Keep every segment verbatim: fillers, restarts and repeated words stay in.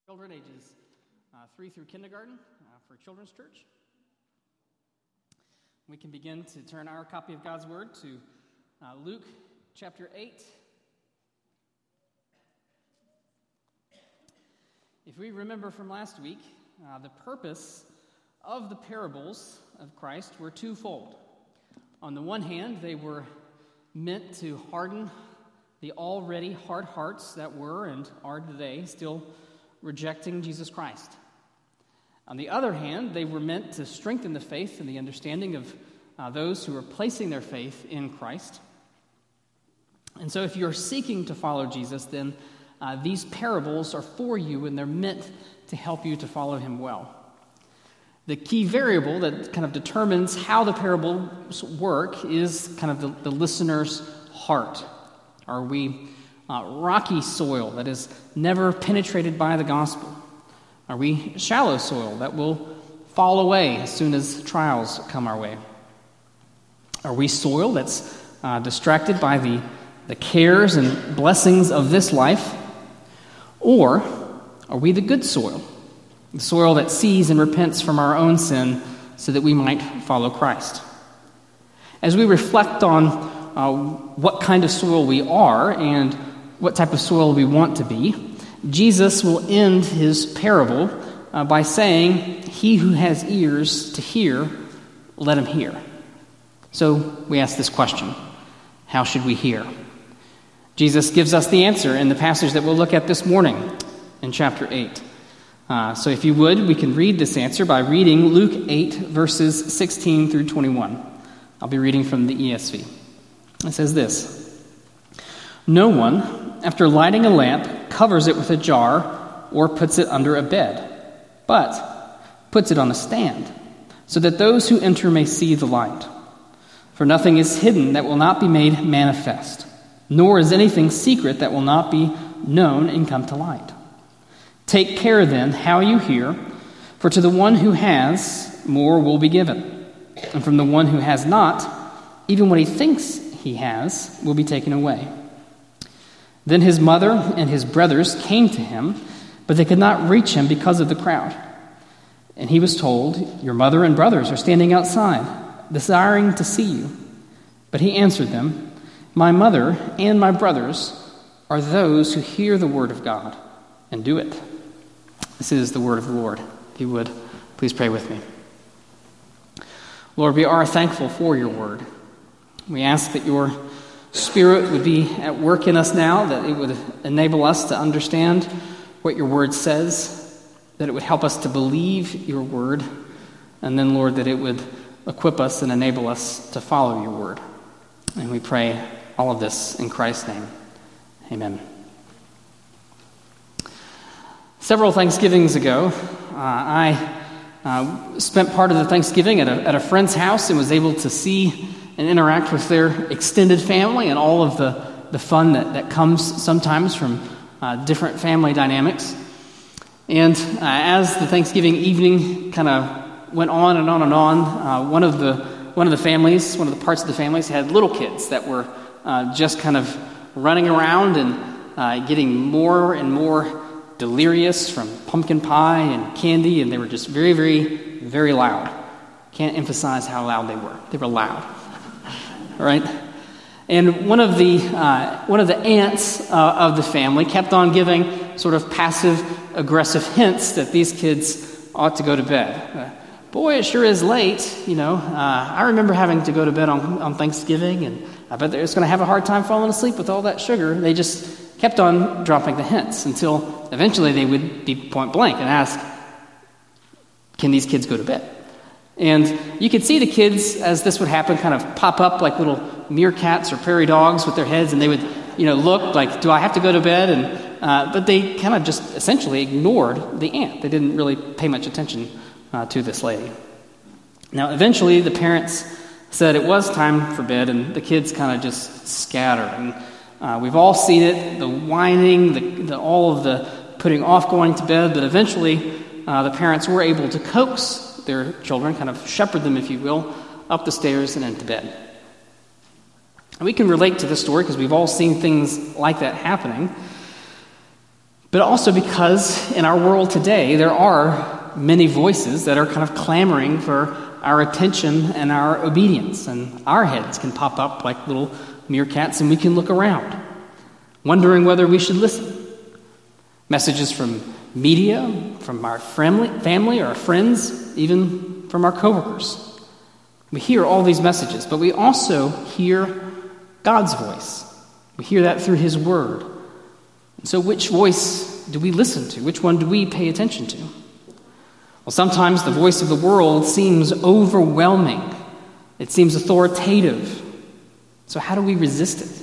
Children ages uh, three through kindergarten uh, for Children's Church. We can begin to turn our copy of God's Word to uh, Luke chapter eight. If we remember from last week, uh, the purpose of the parables of Christ were twofold. On the one hand, they were meant to harden the already hard hearts that were and are today still rejecting Jesus Christ. On the other hand, they were meant to strengthen the faith and the understanding of uh, those who are placing their faith in Christ. And so if you're seeking to follow Jesus, then uh, these parables are for you, and they're meant to help you to follow him well. The key variable that kind of determines how the parables work is kind of the, the listener's heart. Are we uh, rocky soil that is never penetrated by the gospel? Are we shallow soil that will fall away as soon as trials come our way? Are we soil that's uh, distracted by the, the cares and blessings of this life? Or are we the good soil? The soil that sees and repents from our own sin so that we might follow Christ. As we reflect on uh, what kind of soil we are and what type of soil we want to be, Jesus will end his parable uh, by saying, "He who has ears to hear, let him hear." So we ask this question: how should we hear? Jesus gives us the answer in the passage that we'll look at this morning in chapter eight. Uh, so if you would, we can read this answer by reading Luke eight, verses sixteen through twenty-one. I'll be reading from the E S V. It says this: "No one, after lighting a lamp, covers it with a jar or puts it under a bed, but puts it on a stand, so that those who enter may see the light. For nothing is hidden that will not be made manifest, nor is anything secret that will not be known and come to light. Take care then how you hear, for to the one who has, more will be given, and from the one who has not, even what he thinks he has will be taken away." Then his mother and his brothers came to him, but they could not reach him because of the crowd. And he was told, "Your mother and brothers are standing outside, desiring to see you." But he answered them, "My mother and my brothers are those who hear the word of God and do it." This is the word of the Lord. If you would, please pray with me. Lord, we are thankful for your word. We ask that your Spirit would be at work in us now, that it would enable us to understand what your word says, that it would help us to believe your word, and then, Lord, that it would equip us and enable us to follow your word. And we pray all of this in Christ's name. Amen. Several Thanksgivings ago, uh, I uh, spent part of the Thanksgiving at a, at a friend's house and was able to see and interact with their extended family and all of the, the fun that, that comes sometimes from uh, different family dynamics. And uh, as the Thanksgiving evening kind of went on and on and on, uh, one of the one of the families, one of the parts of the families had little kids that were uh, just kind of running around and uh, getting more and more delirious from pumpkin pie and candy, and they were just very, very, very loud. Can't emphasize how loud they were. They were loud. Right? And one of the uh, one of the aunts uh, of the family kept on giving sort of passive-aggressive hints that these kids ought to go to bed. Uh, Boy, it sure is late, you know. Uh, I remember having to go to bed on, on Thanksgiving, and I bet they're just going to have a hard time falling asleep with all that sugar. They just kept on dropping the hints until eventually they would be point blank and ask, "Can these kids go to bed?" And you could see the kids, as this would happen, kind of pop up like little meerkats or prairie dogs with their heads, and they would, you know, look like, "Do I have to go to bed?" And uh, but they kind of just essentially ignored the aunt. They didn't really pay much attention uh, to this lady. Now, eventually, the parents said it was time for bed, and the kids kind of just scattered. And uh, we've all seen it: the whining, the, the all of the putting off going to bed. But eventually, uh, the parents were able to coax their children, kind of shepherd them, if you will, up the stairs and into bed. And we can relate to this story because we've all seen things like that happening. but also because in our world today, there are many voices that are kind of clamoring for our attention and our obedience. And our heads can pop up like little meerkats, and we can look around, wondering whether we should listen. Messages from media, from our family, family or our friends, even from our coworkers. We hear all these messages, but we also hear God's voice. We hear that through His Word. So which voice do we listen to? Which one do we pay attention to? Well, sometimes the voice of the world seems overwhelming. It seems authoritative. So how do we resist it?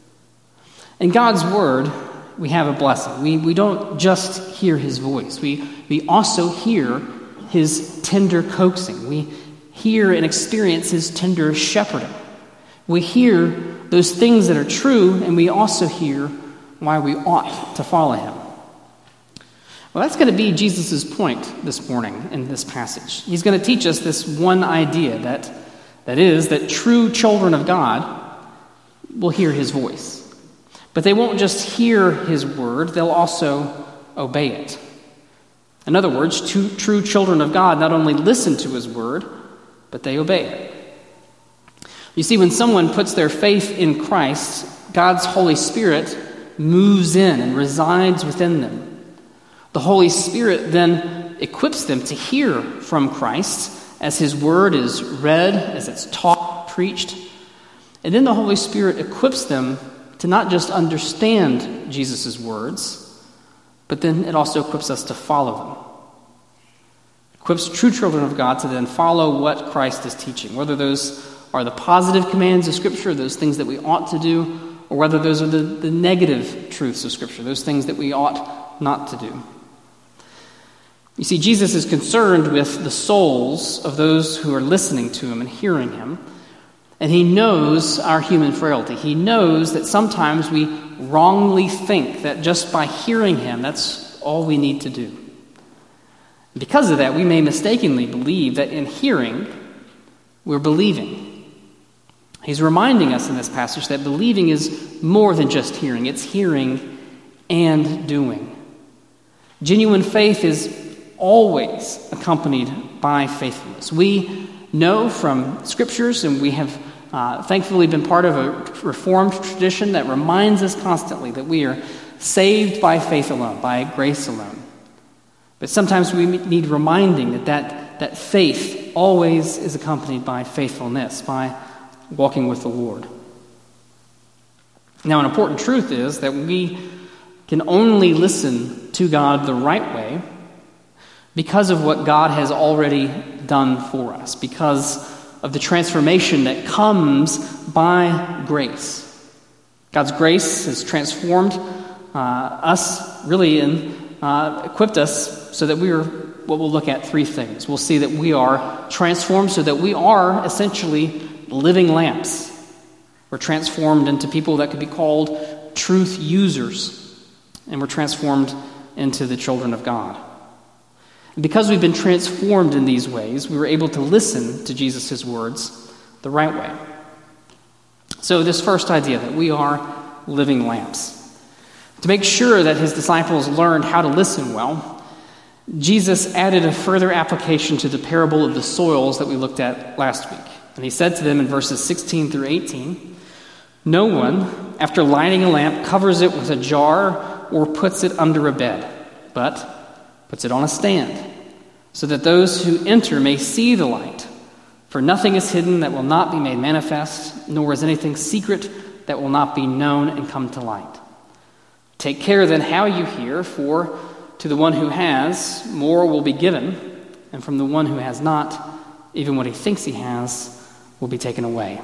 In God's Word, we have a blessing. We, we don't just hear His voice. We, we also hear His tender coaxing. We hear and experience His tender shepherding. We hear those things that are true, and we also hear why we ought to follow Him. Well, that's going to be Jesus' point this morning in this passage. He's going to teach us this one idea, that, that is, that true children of God will hear His voice. But they won't just hear His word, they'll also obey it. In other words, true, true children of God not only listen to His word, but they obey it. You see, when someone puts their faith in Christ, God's Holy Spirit moves in and resides within them. The Holy Spirit then equips them to hear from Christ as His word is read, as it's taught, preached. And then the Holy Spirit equips them to not just understand Jesus' words, but then it also equips us to follow them. Equips true children of God to then follow what Christ is teaching, whether those are the positive commands of Scripture, those things that we ought to do, or whether those are the, the negative truths of Scripture, those things that we ought not to do. You see, Jesus is concerned with the souls of those who are listening to Him and hearing Him, and He knows our human frailty. He knows that sometimes we wrongly think that just by hearing Him, that's all we need to do. Because of that, we may mistakenly believe that in hearing, we're believing. He's reminding us in this passage that believing is more than just hearing. It's hearing and doing. Genuine faith is always accompanied by faithfulness. We know from Scriptures, and we have uh, thankfully been part of a Reformed tradition that reminds us constantly that we are saved by faith alone, by grace alone. But sometimes we need reminding that that, that faith always is accompanied by faithfulness, by walking with the Lord. Now, an important truth is that we can only listen to God the right way because of what God has already done for us, because of the transformation that comes by grace. God's grace has transformed uh, us, really, and uh, equipped us so that we are what we'll look at three things. We'll see that we are transformed so that we are essentially living lamps. We're transformed into people that could be called truth users, and we're transformed into the children of God. And because we've been transformed in these ways, we were able to listen to Jesus' words the right way. So this first idea that we are living lamps. To make sure that His disciples learned how to listen well, Jesus added a further application to the parable of the soils that we looked at last week. And He said to them in verses sixteen through eighteen, "No one, after lighting a lamp, covers it with a jar or puts it under a bed, but puts it on a stand, so that those who enter may see the light. For nothing is hidden that will not be made manifest, nor is anything secret that will not be known and come to light. Take care then how you hear, for to the one who has, more will be given, and from the one who has not, even what he thinks he has will be taken away."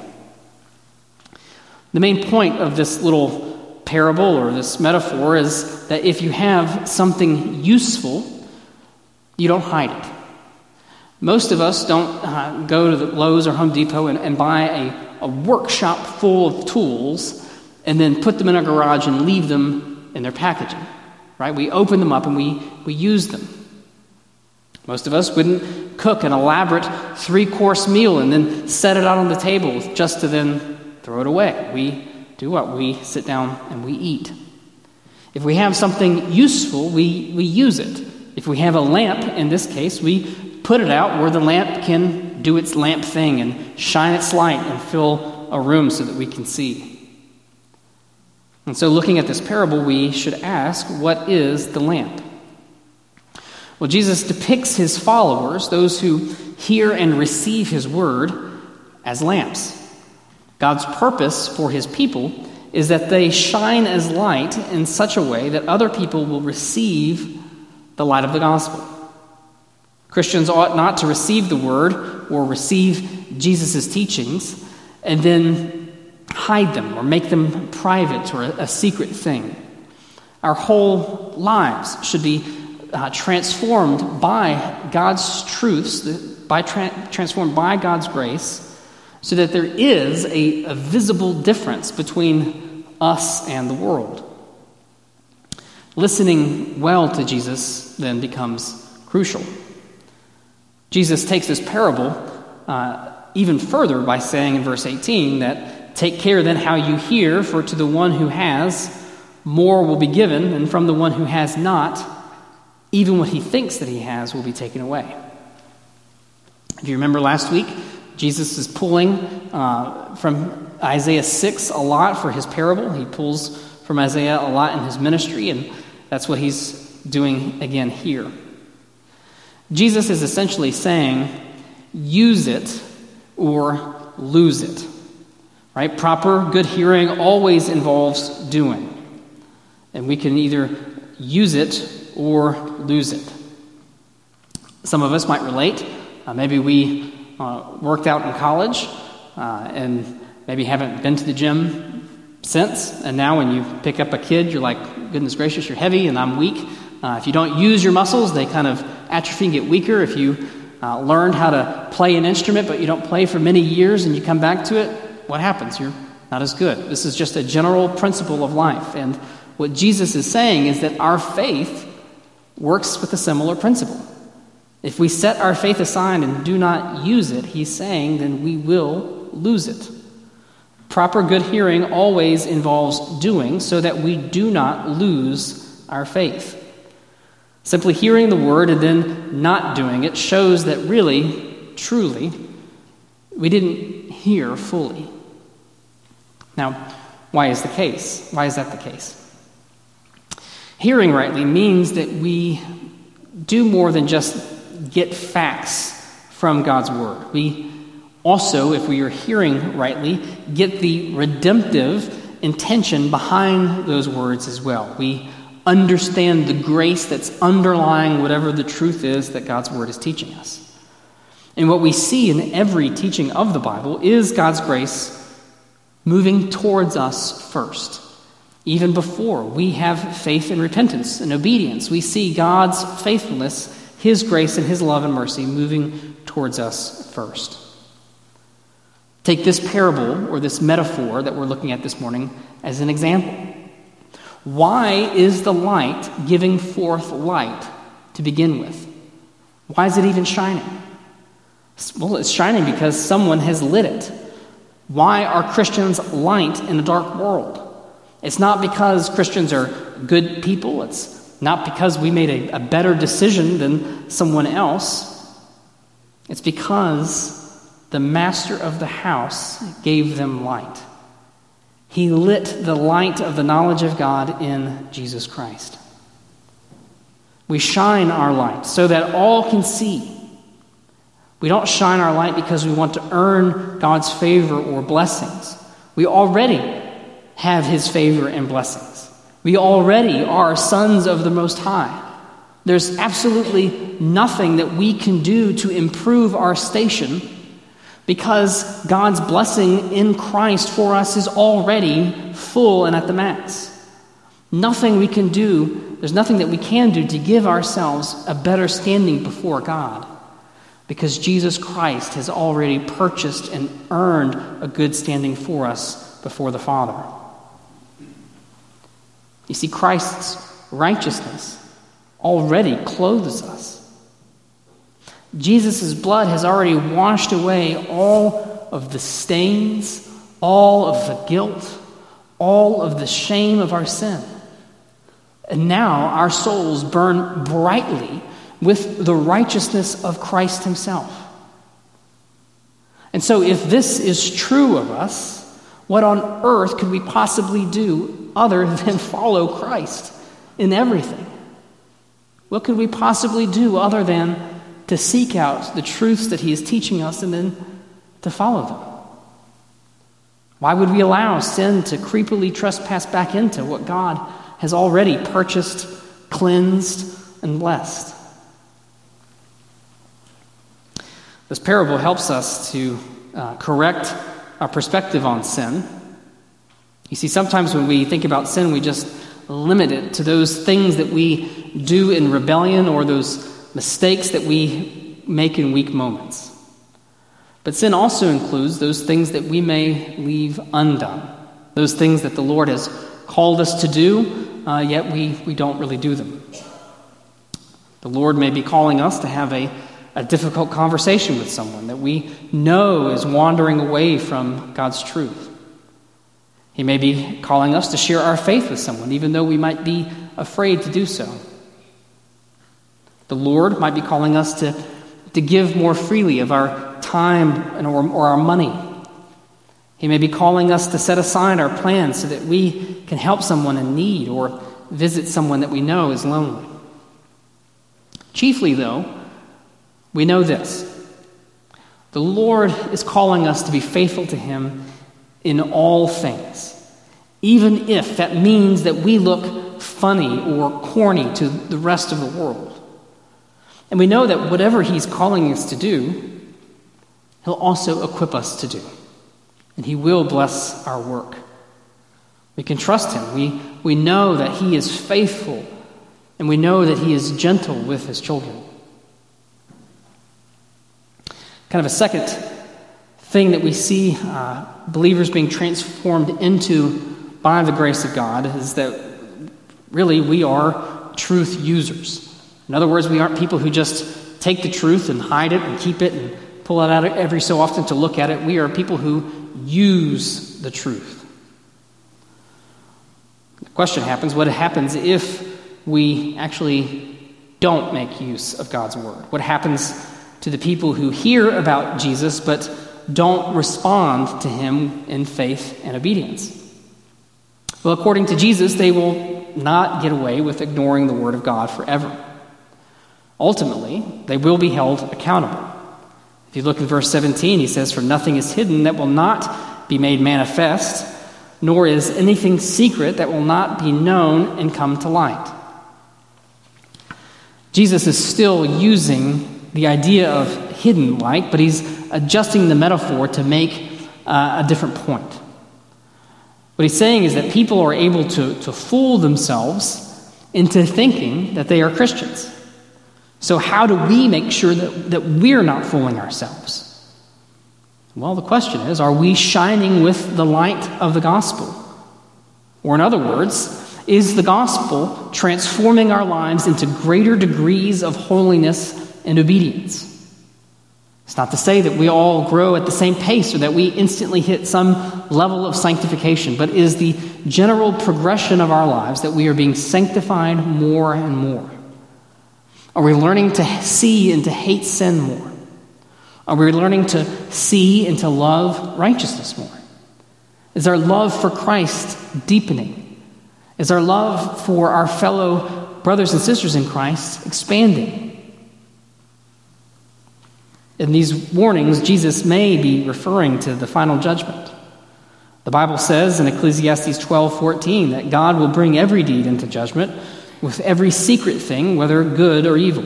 The main point of this little parable or this metaphor is that if you have something useful, you don't hide it. Most of us don't uh, go to the Lowe's or Home Depot and, and buy a, a workshop full of tools and then put them in our garage and leave them in their packaging, right? We open them up and we, we use them. Most of us wouldn't cook an elaborate three-course meal and then set it out on the table just to then throw it away. We do what? We sit down and we eat. If we have something useful, we, we use it. If we have a lamp, in this case, we put it out where the lamp can do its lamp thing and shine its light and fill a room so that we can see. And so looking at this parable, we should ask, what is the lamp? Well, Jesus depicts his followers, those who hear and receive his word, as lamps. God's purpose for his people is that they shine as light in such a way that other people will receive the light of the gospel. Christians ought not to receive the word or receive Jesus' teachings and then hide them or make them private or a, a secret thing. Our whole lives should be uh, transformed by God's truths, by tra- transformed by God's grace, so that there is a, a visible difference between us and the world. Listening well to Jesus then becomes crucial. Jesus takes this parable uh, even further by saying in verse eighteen that, "Take care then how you hear, for to the one who has, more will be given, and from the one who has not, even what he thinks that he has will be taken away." If you remember last week, Jesus is pulling uh, from Isaiah six a lot for his parable. He pulls from Isaiah a lot in his ministry, and that's what he's doing again here. Jesus is essentially saying, use it or lose it. Right? Proper, good hearing always involves doing. And we can either use it or lose it. Some of us might relate. Uh, maybe we uh, worked out in college uh, and maybe haven't been to the gym since. And now when you pick up a kid, you're like, goodness gracious, you're heavy and I'm weak. Uh, if you don't use your muscles, they kind of atrophy and get weaker. If you uh, learned how to play an instrument, but you don't play for many years and you come back to it, what happens? You're not as good. This is just a general principle of life. And what Jesus is saying is that our faith works with a similar principle. If we set our faith aside and do not use it, he's saying, then we will lose it. Proper good hearing always involves doing so that we do not lose our faith. Simply hearing the word and then not doing it shows that really, truly, we didn't hear fully. Now, why is the case? Why is that the case? Hearing rightly means that we do more than just get facts from God's word. We also, if we are hearing rightly, get the redemptive intention behind those words as well. We understand the grace that's underlying whatever the truth is that God's word is teaching us. And what we see in every teaching of the Bible is God's grace moving towards us first. Even before we have faith and repentance and obedience, we see God's faithfulness, his grace and his love and mercy moving towards us first. Take this parable or this metaphor that we're looking at this morning as an example. Why is the light giving forth light to begin with? Why is it even shining? Well, it's shining because someone has lit it. Why are Christians light in a dark world? It's not because Christians are good people. It's not because we made a, a better decision than someone else. It's because the master of the house gave them light. He lit the light of the knowledge of God in Jesus Christ. We shine our light so that all can see. We don't shine our light because we want to earn God's favor or blessings. We already have his favor and blessings. We already are sons of the Most High. There's absolutely nothing that we can do to improve our station because God's blessing in Christ for us is already full and at the max. Nothing we can do, there's nothing that we can do to give ourselves a better standing before God, because Jesus Christ has already purchased and earned a good standing for us before the Father. You see, Christ's righteousness already clothes us. Jesus' blood has already washed away all of the stains, all of the guilt, all of the shame of our sin. And now our souls burn brightly with the righteousness of Christ himself. And so if this is true of us, what on earth could we possibly do other than follow Christ in everything? What could we possibly do other than to seek out the truths that he is teaching us and then to follow them? Why would we allow sin to creepily trespass back into what God has already purchased, cleansed, and blessed? This parable helps us to uh, correct our perspective on sin. You see, sometimes when we think about sin, we just limit it to those things that we do in rebellion or those mistakes that we make in weak moments. But sin also includes those things that we may leave undone, those things that the Lord has called us to do, uh, yet we, we don't really do them. The Lord may be calling us to have a, a difficult conversation with someone that we know is wandering away from God's truth. He may be calling us to share our faith with someone, even though we might be afraid to do so. The Lord might be calling us to, to give more freely of our time and or, or our money. He may be calling us to set aside our plans so that we can help someone in need or visit someone that we know is lonely. Chiefly, though, we know this. The Lord is calling us to be faithful to him in all things, even if that means that we look funny or corny to the rest of the world. And we know that whatever he's calling us to do, he'll also equip us to do. And he will bless our work. We can trust him. We, we know that he is faithful, and we know that he is gentle with his children. Kind of a second thing that we see uh, believers being transformed into by the grace of God is that really we are truth users. In other words, we aren't people who just take the truth and hide it and keep it and pull it out every so often to look at it. We are people who use the truth. The question happens, what happens if we actually don't make use of God's word? What happens to the people who hear about Jesus but don't respond to him in faith and obedience? Well, according to Jesus, they will not get away with ignoring the word of God forever. Ultimately, they will be held accountable. If you look in verse seventeen, he says, "For nothing is hidden that will not be made manifest, nor is anything secret that will not be known and come to light." Jesus is still using the idea of hidden light, but he's adjusting the metaphor to make uh, a different point. What he's saying is that people are able to, to fool themselves into thinking that they are Christians. So how do we make sure that, that we're not fooling ourselves? Well, the question is, are we shining with the light of the gospel? Or in other words, is the gospel transforming our lives into greater degrees of holiness and obedience? It's not to say that we all grow at the same pace or that we instantly hit some level of sanctification, but is the general progression of our lives that we are being sanctified more and more? Are we learning to see and to hate sin more? Are we learning to see and to love righteousness more? Is our love for Christ deepening? Is our love for our fellow brothers and sisters in Christ expanding? In these warnings, Jesus may be referring to the final judgment. The Bible says in Ecclesiastes twelve fourteen that God will bring every deed into judgment with every secret thing, whether good or evil.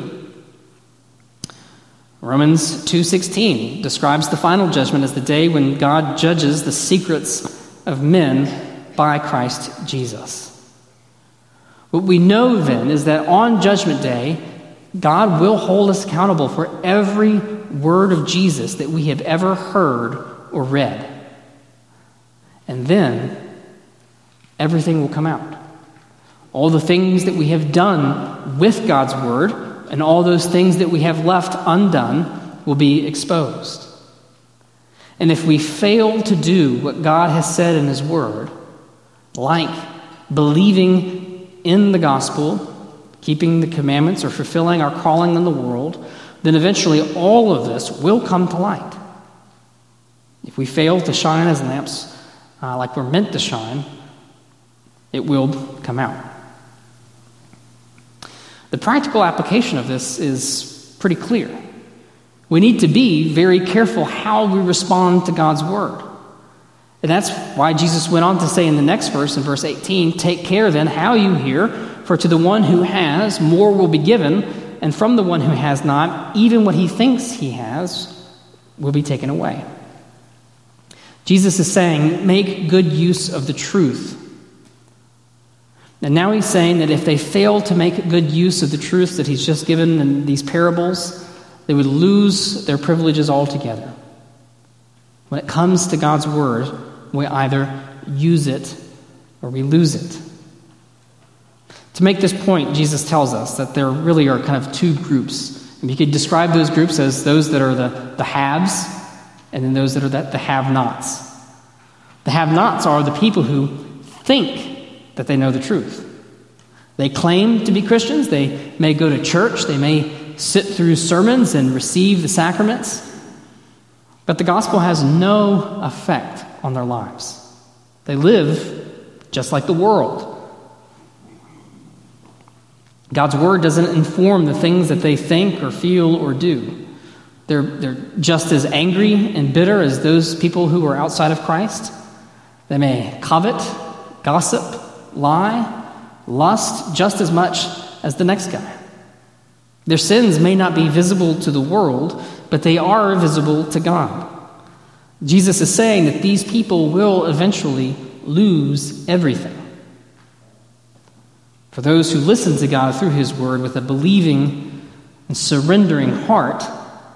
Romans two sixteen describes the final judgment as the day when God judges the secrets of men by Christ Jesus. What we know then is that on Judgment Day, God will hold us accountable for every word of Jesus that we have ever heard or read. And then everything will come out. All the things that we have done with God's word and all those things that we have left undone will be exposed. And if we fail to do what God has said in his word, like believing in the gospel, keeping the commandments, or fulfilling our calling in the world, then eventually all of this will come to light. If we fail to shine as lamps uh, like we're meant to shine, it will come out. The practical application of this is pretty clear. We need to be very careful how we respond to God's word. And that's why Jesus went on to say in the next verse, in verse eighteen, "Take care then how you hear, for to the one who has, more will be given, and from the one who has not, even what he thinks he has will be taken away." Jesus is saying, make good use of the truth. And now he's saying that if they fail to make good use of the truth that he's just given in these parables, they would lose their privileges altogether. When it comes to God's word, we either use it or we lose it. To make this point, Jesus tells us that there really are kind of two groups. And you could describe those groups as those that are the, the haves, and then those that are the, the have-nots. The have-nots are the people who think that they know the truth. They claim to be Christians. They may go to church. They may sit through sermons and receive the sacraments. But the gospel has no effect on their lives. They live just like the world. God's word doesn't inform the things that they think or feel or do. They're, they're just as angry and bitter as those people who are outside of Christ. They may covet, gossip, lie, lust just as much as the next guy. Their sins may not be visible to the world, but they are visible to God. Jesus is saying that these people will eventually lose everything. For those who listen to God through his word with a believing and surrendering heart,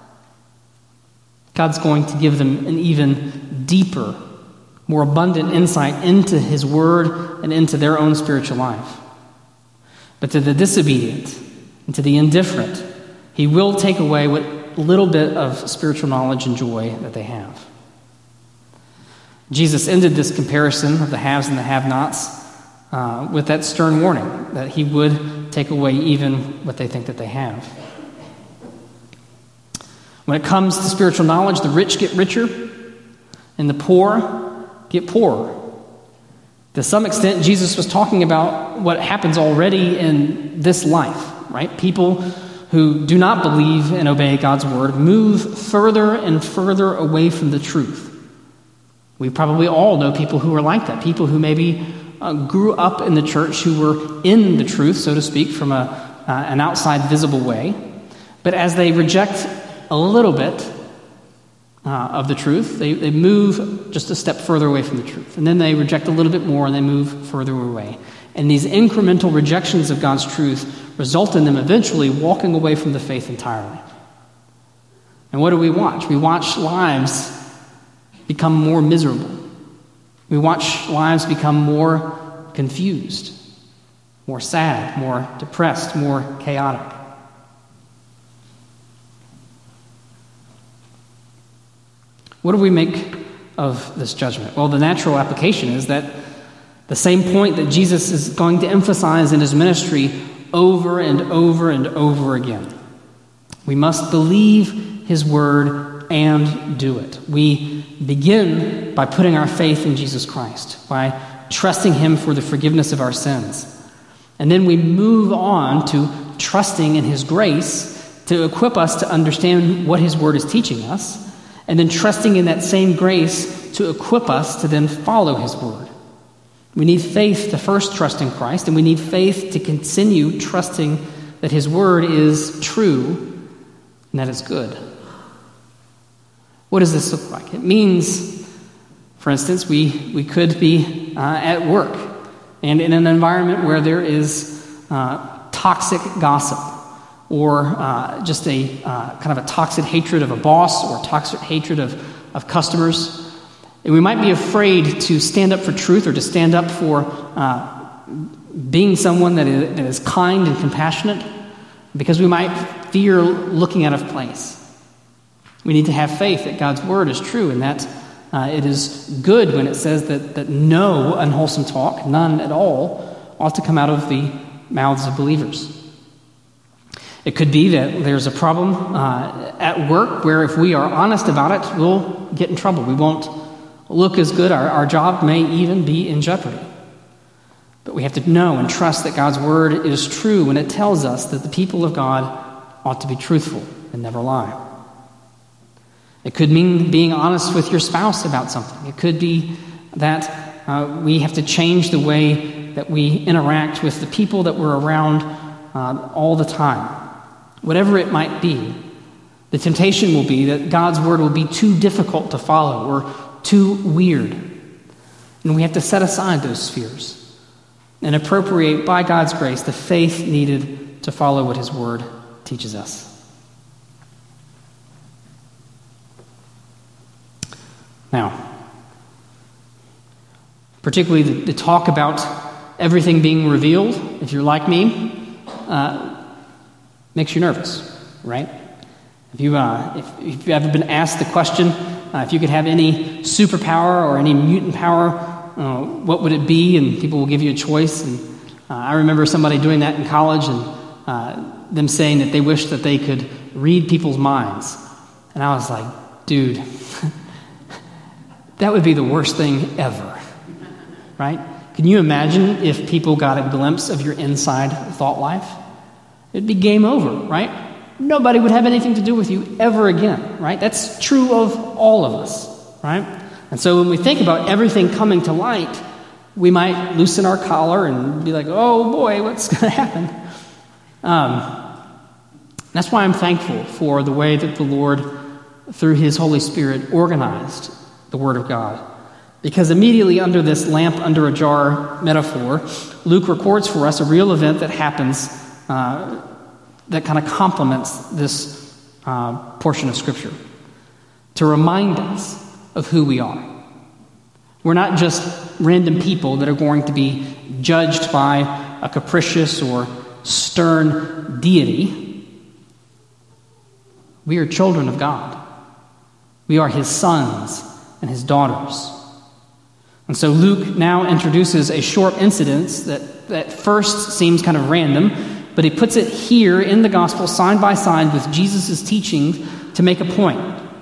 God's going to give them an even deeper, more abundant insight into his word and into their own spiritual life. But to the disobedient and to the indifferent, he will take away what little bit of spiritual knowledge and joy that they have. Jesus ended this comparison of the haves and the have-nots uh, with that stern warning that he would take away even what they think that they have. When it comes to spiritual knowledge, the rich get richer and the poor get poorer. To some extent, Jesus was talking about what happens already in this life, right? People who do not believe and obey God's word move further and further away from the truth. We probably all know people who are like that, people who maybe uh, grew up in the church, who were in the truth, so to speak, from a, uh, an outside visible way. But as they reject a little bit uh, of the truth, they, they move just a step further away from the truth. And then they reject a little bit more and they move further away. And these incremental rejections of God's truth result in them eventually walking away from the faith entirely. And what do we watch? We watch lives become more miserable. We watch lives become more confused, more sad, more depressed, more chaotic. What do we make of this judgment? Well, the natural application is that the same point that Jesus is going to emphasize in his ministry over and over and over again. We must believe his word and do it. We begin by putting our faith in Jesus Christ, by trusting him for the forgiveness of our sins. And then we move on to trusting in his grace to equip us to understand what his word is teaching us, and then trusting in that same grace to equip us to then follow his word. We need faith to first trust in Christ, and we need faith to continue trusting that his word is true and that it's good. What does this look like? It means, for instance, we, we could be uh, at work and in an environment where there is uh, toxic gossip, or uh, just a uh, kind of a toxic hatred of a boss, or toxic hatred of, of customers. And we might be afraid to stand up for truth, or to stand up for uh, being someone that is, that is kind and compassionate, because we might fear looking out of place. We need to have faith that God's word is true, and that uh, it is good when it says that, that no unwholesome talk, none at all, ought to come out of the mouths of believers. It could be that there's a problem uh, at work where if we are honest about it, we'll get in trouble. We won't look as good. Our, our job may even be in jeopardy. But we have to know and trust that God's word is true when it tells us that the people of God ought to be truthful and never lie. It could mean being honest with your spouse about something. It could be that uh, we have to change the way that we interact with the people that we're around uh, all the time. Whatever it might be, the temptation will be that God's word will be too difficult to follow or too weird. And we have to set aside those fears and appropriate, by God's grace, the faith needed to follow what his word teaches us. Now, particularly the, the talk about everything being revealed, if you're like me, uh, makes you nervous, right? If, you, uh, if, if you've ever been asked the question, uh, if you could have any superpower or any mutant power, uh, what would it be? And people will give you a choice. And uh, I remember somebody doing that in college and uh, them saying that they wish that they could read people's minds. And I was like, dude, that would be the worst thing ever, right? Can you imagine if people got a glimpse of your inside thought life? It'd be game over, right? Nobody would have anything to do with you ever again, right? That's true of all of us, right? And so when we think about everything coming to light, we might loosen our collar and be like, oh boy, what's going to happen? Um, that's why I'm thankful for the way that the Lord, through his Holy Spirit, organized the Word of God. Because immediately under this lamp under a jar metaphor, Luke records for us a real event that happens uh, that kind of complements this uh, portion of Scripture to remind us of who we are. We're not just random people that are going to be judged by a capricious or stern deity. We are children of God. We are his sons and his daughters. And so Luke now introduces a short incident that, that first seems kind of random, but he puts it here in the gospel side by side with Jesus' teaching to make a point.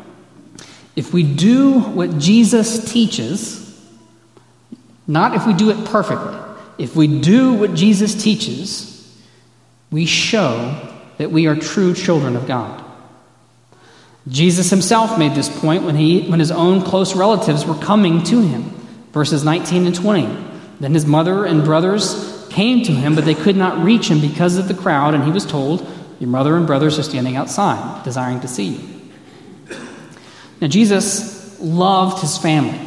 If we do what Jesus teaches, not if we do it perfectly, if we do what Jesus teaches, we show that we are true children of God. Jesus himself made this point when he when his own close relatives were coming to him. Verses nineteen and twenty. Then his mother and brothers came to him, but they could not reach him because of the crowd, and he was told, your mother and brothers are standing outside, desiring to see you. Now, Jesus loved his family,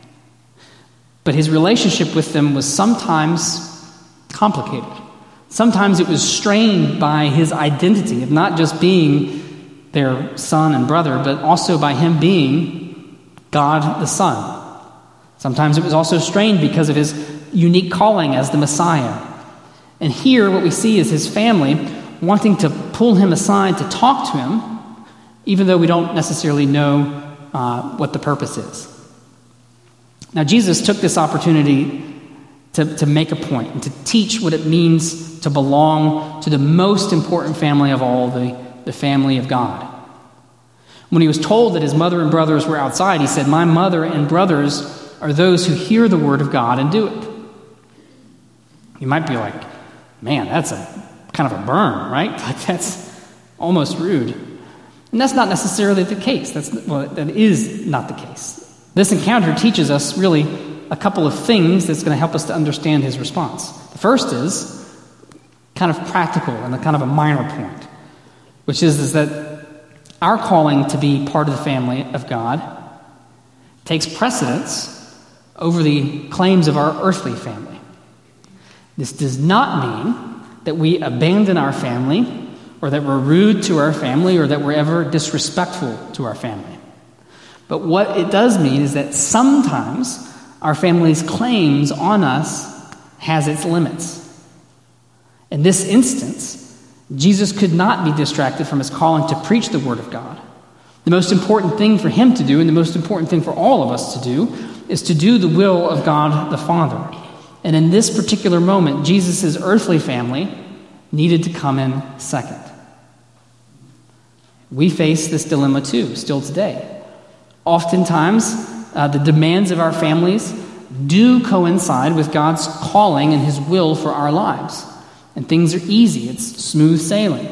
but his relationship with them was sometimes complicated. Sometimes it was strained by his identity of not just being their son and brother, but also by him being God the Son. Sometimes it was also strained because of his unique calling as the Messiah. And here what we see is his family wanting to pull him aside to talk to him, even though we don't necessarily know uh, what the purpose is. Now, Jesus took this opportunity to, to make a point and to teach what it means to belong to the most important family of all, the, the family of God. When he was told that his mother and brothers were outside, he said, my mother and brothers are those who hear the word of God and do it. You might be like, man, that's a kind of a burn, right? Like that's almost rude. And that's not necessarily the case. That's well, that is not the case. This encounter teaches us really a couple of things that's going to help us to understand his response. The first is kind of practical and a kind of a minor point, which is, is that our calling to be part of the family of God takes precedence over the claims of our earthly family. This does not mean that we abandon our family or that we're rude to our family or that we're ever disrespectful to our family. But what it does mean is that sometimes our family's claims on us has its limits. In this instance, Jesus could not be distracted from his calling to preach the word of God. The most important thing for him to do, and the most important thing for all of us to do, is to do the will of God the Father. And in this particular moment, Jesus' earthly family needed to come in second. We face this dilemma too, still today. Oftentimes, uh, the demands of our families do coincide with God's calling and his will for our lives. And things are easy. It's smooth sailing.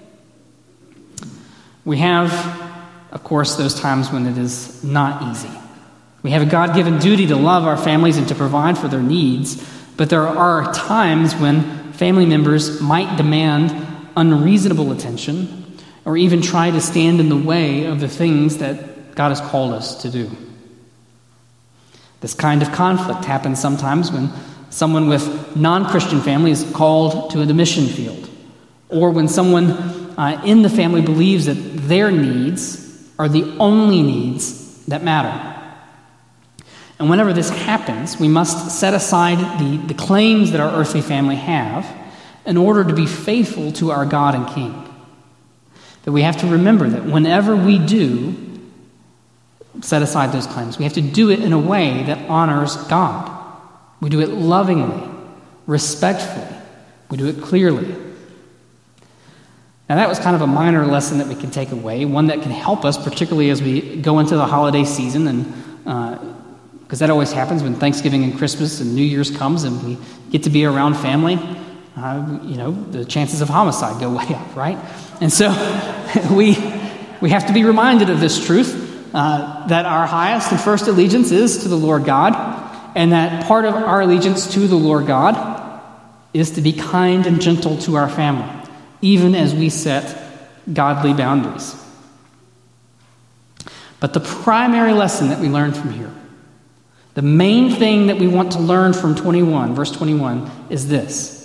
We have, of course, those times when it is not easy. We have a God-given duty to love our families and to provide for their needs, but there are times when family members might demand unreasonable attention or even try to stand in the way of the things that God has called us to do. This kind of conflict happens sometimes when someone with non-Christian family is called to the mission field, or when someone uh, in the family believes that their needs are the only needs that matter. And whenever this happens, we must set aside the, the claims that our earthly family have in order to be faithful to our God and King. That we have to remember that whenever we do set aside those claims, we have to do it in a way that honors God. We do it lovingly, respectfully. We do it clearly. Now, that was kind of a minor lesson that we can take away, one that can help us, particularly as we go into the holiday season, and because uh, that always happens when Thanksgiving and Christmas and New Year's comes and we get to be around family. Uh, you know, the chances of homicide go way up, right? And so we we have to be reminded of this truth, uh, that our highest and first allegiance is to the Lord God, and that part of our allegiance to the Lord God is to be kind and gentle to our family, even as we set godly boundaries. But the primary lesson that we learn from here, the main thing that we want to learn from twenty-one, verse twenty-one, is this: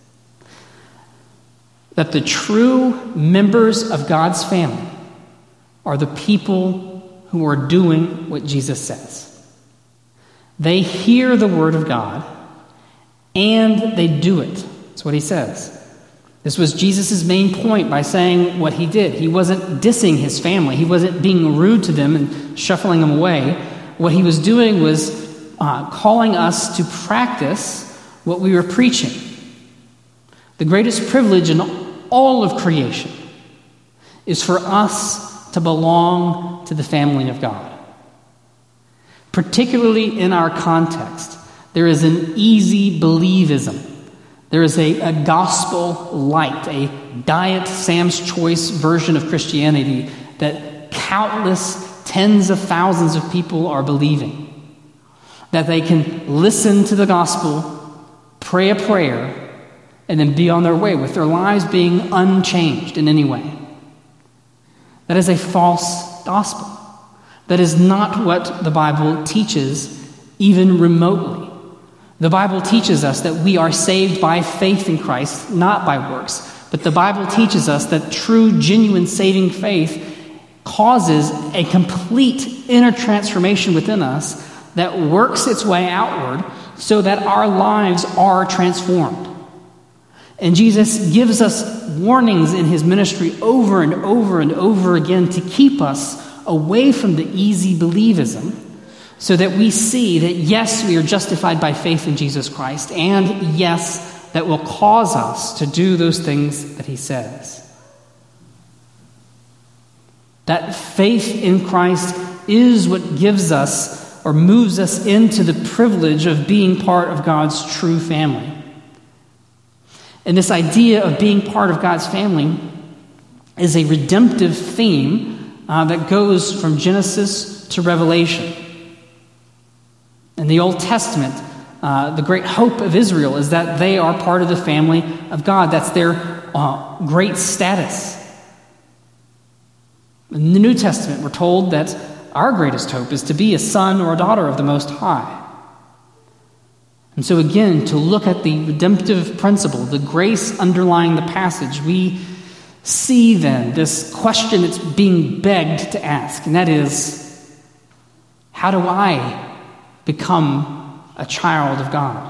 that the true members of God's family are the people who are doing what Jesus says. They hear the word of God, and they do it. That's what he says. This was Jesus' main point by saying what he did. He wasn't dissing his family. He wasn't being rude to them and shuffling them away. What he was doing was uh, calling us to practice what we were preaching. The greatest privilege in all of creation is for us to belong to the family of God. Particularly in our context, there is an easy believism. There is a, a gospel light, a Diet Sam's Choice version of Christianity that countless tens of thousands of people are believing. That they can listen to the gospel, pray a prayer, and then be on their way with their lives being unchanged in any way. That is a false gospel. That is not what the Bible teaches, even remotely. The Bible teaches us that we are saved by faith in Christ, not by works. But the Bible teaches us that true, genuine saving faith causes a complete inner transformation within us that works its way outward so that our lives are transformed. And Jesus gives us warnings in his ministry over and over and over again to keep us away from the easy believism, so that we see that, yes, we are justified by faith in Jesus Christ, and yes, that will cause us to do those things that he says. That faith in Christ is what gives us or moves us into the privilege of being part of God's true family. And this idea of being part of God's family is a redemptive theme uh, that goes from Genesis to Revelation. In the Old Testament, uh, the great hope of Israel is that they are part of the family of God. That's their uh, great status. In the New Testament, we're told that our greatest hope is to be a son or a daughter of the Most High. And so again, to look at the redemptive principle, the grace underlying the passage, we see then this question that's being begged to ask, and that is, how do I become a child of God?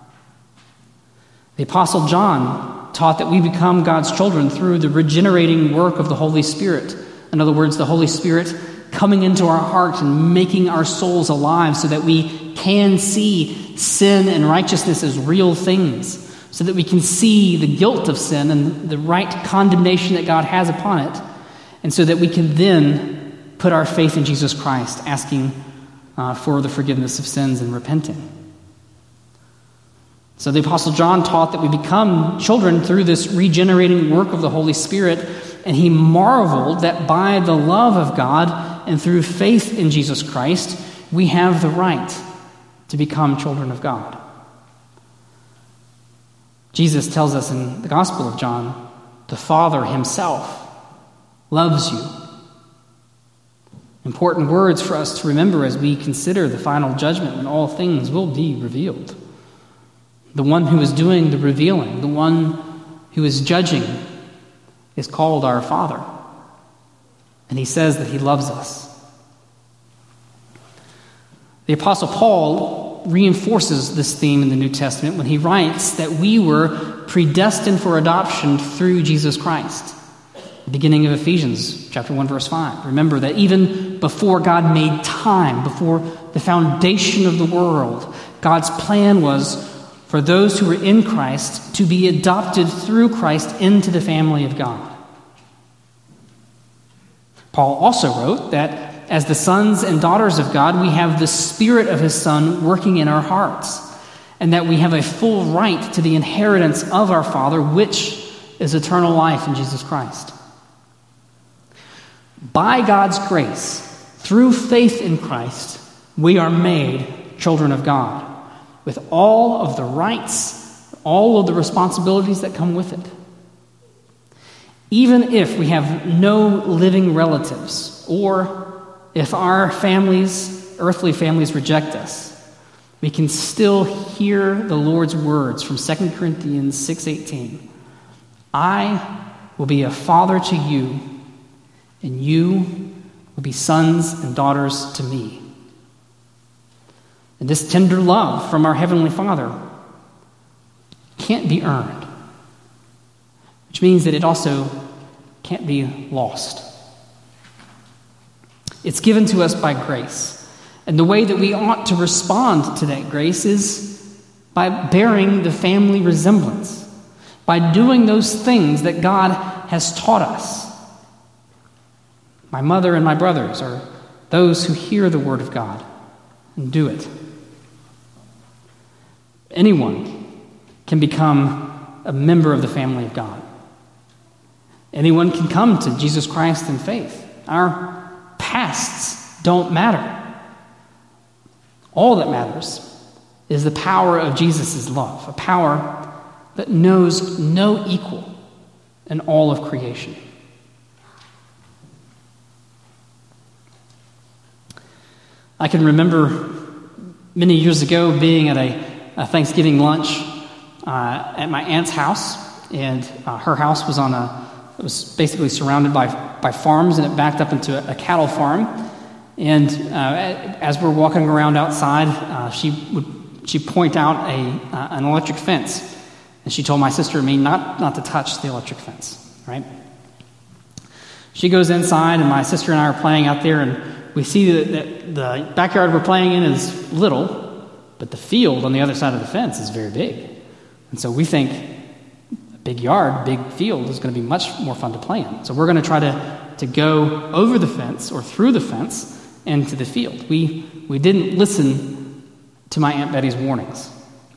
The Apostle John taught that we become God's children through the regenerating work of the Holy Spirit. In other words, the Holy Spirit coming into our heart and making our souls alive so that we can see sin and righteousness as real things, so that we can see the guilt of sin and the right condemnation that God has upon it, and so that we can then put our faith in Jesus Christ, asking uh, for the forgiveness of sins and repenting. So the Apostle John taught that we become children through this regenerating work of the Holy Spirit, and he marveled that by the love of God and through faith in Jesus Christ, we have the right to become children of God. Jesus tells us in the Gospel of John, the Father himself loves you. Important words for us to remember as we consider the final judgment when all things will be revealed. The one who is doing the revealing, the one who is judging, is called our Father. And he says that he loves us. The Apostle Paul reinforces this theme in the New Testament when he writes that we were predestined for adoption through Jesus Christ. The beginning of Ephesians chapter one, verse five. Remember that even before God made time, before the foundation of the world, God's plan was for those who were in Christ to be adopted through Christ into the family of God. Paul also wrote that as the sons and daughters of God, we have the Spirit of his Son working in our hearts, and that we have a full right to the inheritance of our Father, which is eternal life in Jesus Christ. By God's grace, through faith in Christ, we are made children of God, with all of the rights, all of the responsibilities that come with it. Even if we have no living relatives, or if our families, earthly families, reject us, we can still hear the Lord's words from Second Corinthians six eighteen. I will be a father to you, and you will be sons and daughters to me. And this tender love from our Heavenly Father can't be earned, which means that it also can't be lost. It's given to us by grace. And the way that we ought to respond to that grace is by bearing the family resemblance, by doing those things that God has taught us. My mother and my brothers are those who hear the word of God and do it. Anyone can become a member of the family of God. Anyone can come to Jesus Christ in faith. Our pasts don't matter. All that matters is the power of Jesus' love, a power that knows no equal in all of creation. I can remember many years ago being at a, a Thanksgiving lunch uh, at my aunt's house, and uh, her house was on a it was basically surrounded by by farms, and it backed up into a, a cattle farm. And uh, as we're walking around outside, uh, she would she'd point out a uh, an electric fence, and she told my sister and me not not to touch the electric fence. Right? She goes inside, and my sister and I are playing out there, and we see that, that the backyard we're playing in is little, but the field on the other side of the fence is very big. And so we think a big yard, big field is going to be much more fun to play in. So we're going to try to, to go over the fence or through the fence into the field. We, we didn't listen to my Aunt Betty's warnings.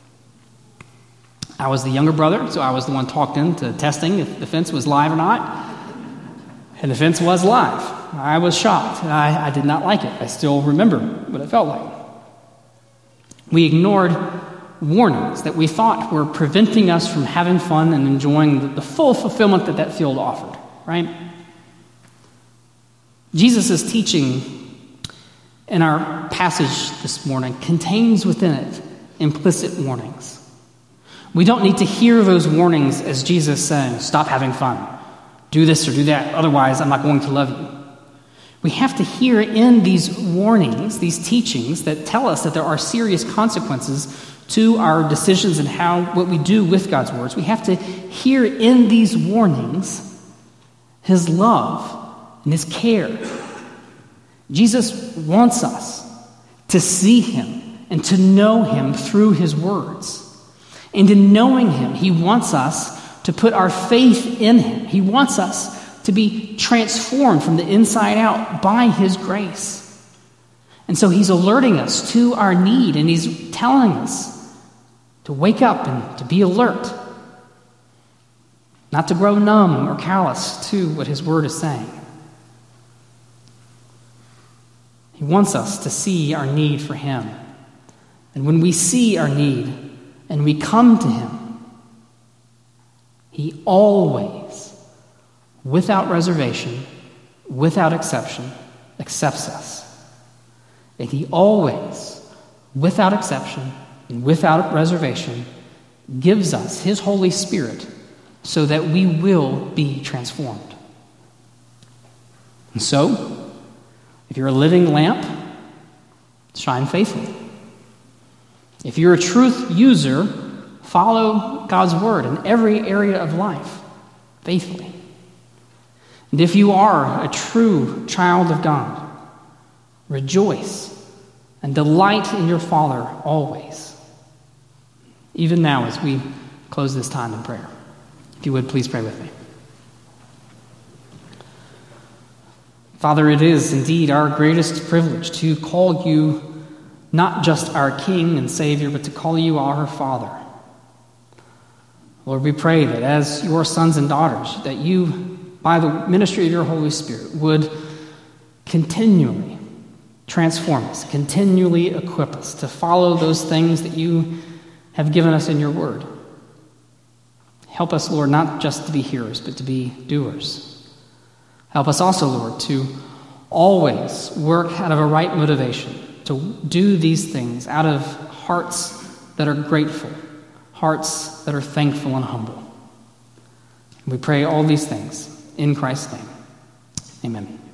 I was the younger brother, so I was the one talked into testing if the fence was live or not. And the fence was live. I was shocked. I, I did not like it. I still remember what it felt like. We ignored warnings that we thought were preventing us from having fun and enjoying the, the full fulfillment that that field offered, right? Jesus' teaching in our passage this morning contains within it implicit warnings. We don't need to hear those warnings as Jesus saying, stop having fun. Do this or do that, otherwise I'm not going to love you. We have to hear in these warnings, these teachings that tell us that there are serious consequences to our decisions and how what we do with God's words. We have to hear in these warnings his love and his care. Jesus wants us to see him and to know him through his words. And in knowing him, he wants us to put our faith in him. He wants us to be transformed from the inside out by his grace. And so he's alerting us to our need, and he's telling us to wake up and to be alert, not to grow numb or callous to what his word is saying. He wants us to see our need for him. And when we see our need and we come to him, he always, without reservation, without exception, accepts us. And he always, without exception and without reservation, gives us his Holy Spirit so that we will be transformed. And so, if you're a living lamp, shine faithfully. If you're a truth user, follow God's word in every area of life faithfully. And if you are a true child of God, rejoice and delight in your Father always. Even now, as we close this time in prayer, if you would, please pray with me. Father, it is indeed our greatest privilege to call you not just our King and Savior, but to call you our Father. Lord, we pray that as your sons and daughters, that you, by the ministry of your Holy Spirit, would continually transform us, continually equip us to follow those things that you have given us in your word. Help us, Lord, not just to be hearers, but to be doers. Help us also, Lord, to always work out of a right motivation, to do these things out of hearts that are grateful, hearts that are thankful and humble. We pray all these things in Christ's name. Amen.